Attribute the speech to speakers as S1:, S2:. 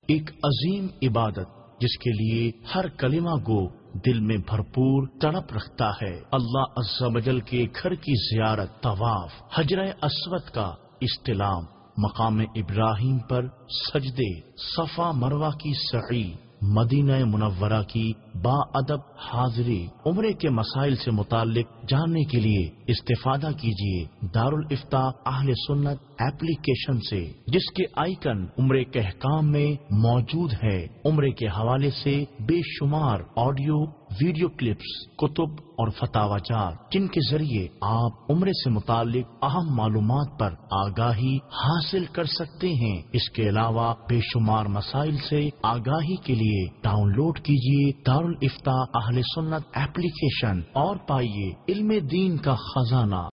S1: एक अजीम इबादत जिसके लिए हर कलिमा गो दिल में भरपूर तड़प रखता है। अल्लाह अज़्ज़ा वजल के घर की जियारत, तवाफ, हजरे अस्वद का इस्तिलाम, मकाम इब्राहिम पर सजदे, सफा मरवा की सई, मदीना मुनव्वरा की बाअदब हाजिरी। उम्रे के मसाइल से मुताल्लिक जानने के लिए इस्तेफादा कीजिए दारुल इफ्ता अहले सुन्नत एप्लीकेशन से, जिसके आइकन उम्रे के अहकाम में मौजूद है। उम्रे के हवाले से बेशुमार ऑडियो वीडियो क्लिप्स, कुतुब और फतावाजात, जिनके जरिए आप उम्रे से मुताल्लिक अहम मालूमात पर आगाही हासिल कर सकते हैं। इसके अलावा बेशुमार मसाइल से आगाही के लिए डाउनलोड कीजिए दारुल इफ्ता अहले सुन्नत एप्लीकेशन और पाइए इल्मे दीन का खजाना।